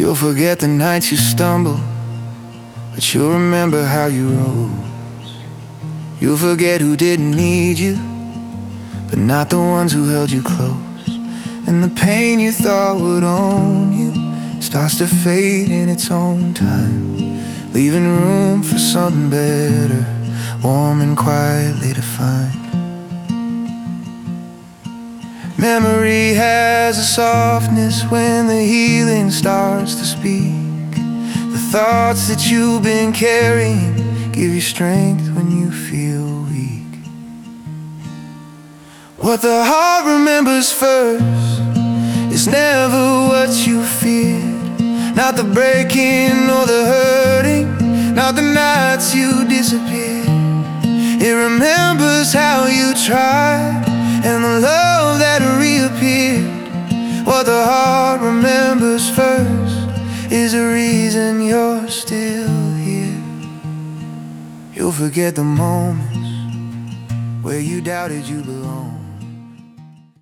You'll forget the nights you stumbled, but you'll remember how you rose. You'll forget who didn't need you, but not the ones who held you close. And the pain you thought would own you starts to fade in its own time, leaving room for something better, warm and quietly defined. Memory has a softness when the healing starts to speak. The thoughts that you've been carrying give you strength when you feel weak. What the heart remembers first is never what you feared, not the breaking or the hurting, not the nights you disappeared. It remembers how you tried and the love that reappeared. What the heart remembers first is the reason you're still here. You'll forget the moments where you doubted you belonged.